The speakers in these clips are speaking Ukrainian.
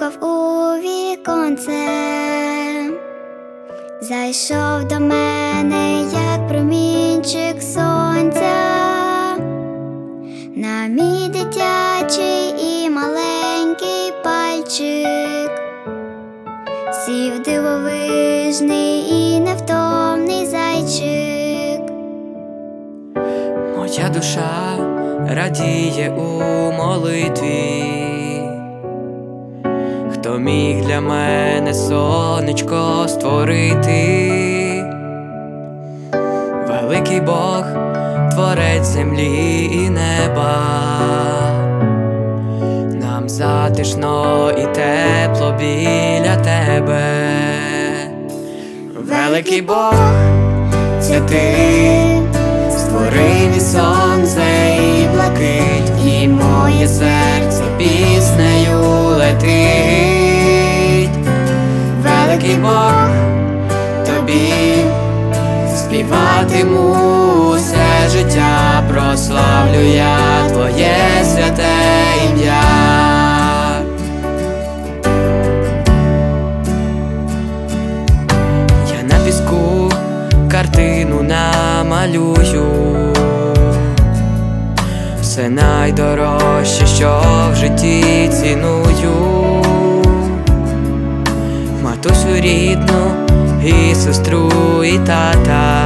постукав у віконце, зайшов до мене, як промінчик сонця, на мій дитячий і маленький пальчик сів дивовижний і невтомний зайчик. Моя душа радіє у молитві, хто міг для мене сонечко створити. Великий Бог, творець землі і неба, нам затишно і тепло біля тебе. Великий Бог, це ти створив і сонце, і блакить, і моє серце піснею летить. Великий Бог, тобі співатиму все життя, прославлю я твоє святе ім'я. Я на піску картину намалюю, все найдорожче, що в житті ціную. Матусю рідну і сестру, і тата,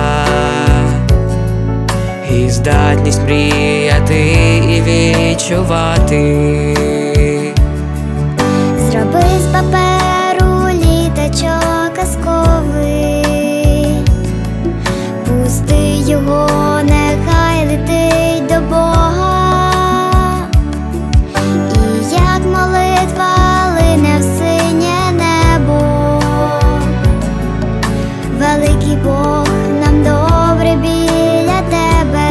і здатність мріяти і відчувати. Зроби з паперу літачок казковий, пусти його, нехай летить до Бога, і як молитва лине в синє небо. Великий Бог, нам добре біля тебе.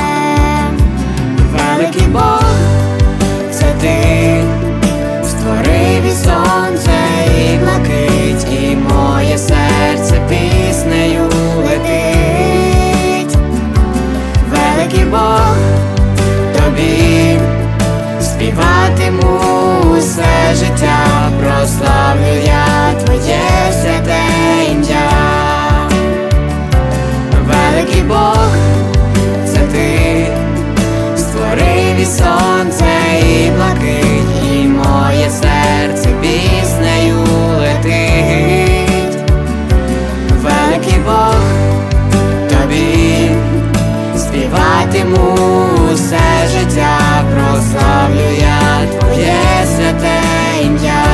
Великий Бог, це ти створив і сонце, і блакить, і моє серце піснею летить. Великий Бог, тобі співатиму все життя, прославлю я твоє святе ім'я. Великий Бог, це ти створив і сонце, і блакить, і моє серце піснею летить. Великий Бог, тобі співатиму все життя, прославлю я твоє святе ім'я.